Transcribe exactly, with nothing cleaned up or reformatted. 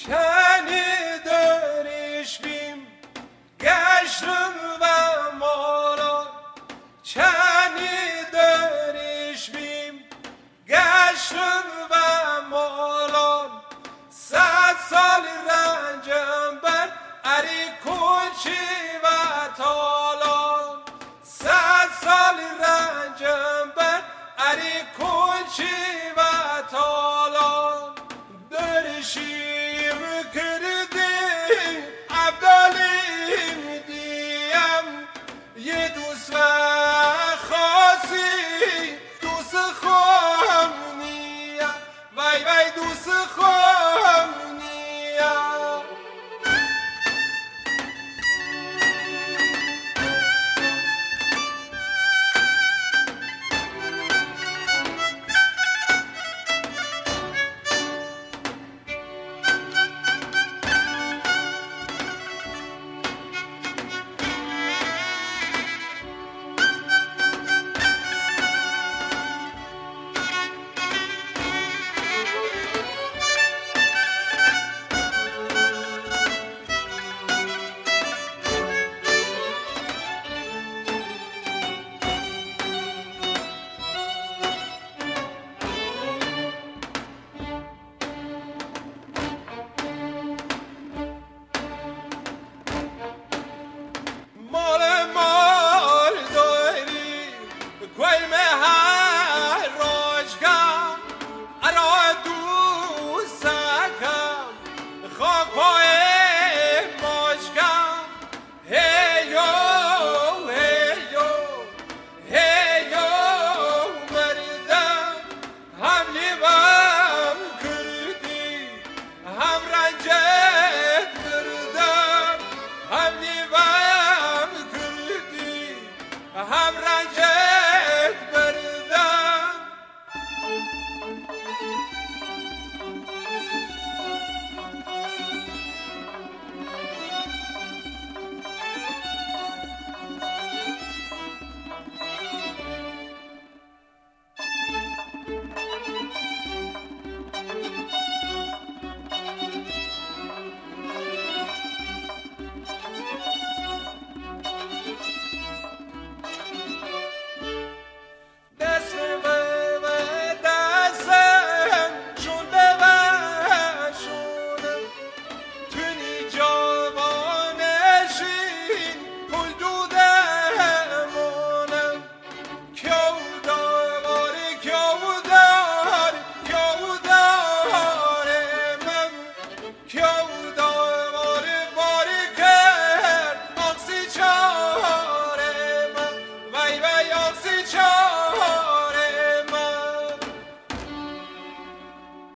کنی داریش بیم گشتم و مالا کنی داریش بیم گشتم و مالا صد سال رنجم بر اری کلچی و تالا صد سال رنجم بر اری کلچی و تالا درشیم کردی عبدالیم دیم یه دوست و خاصی دوست خواهم نیم وای وای دوست خواهم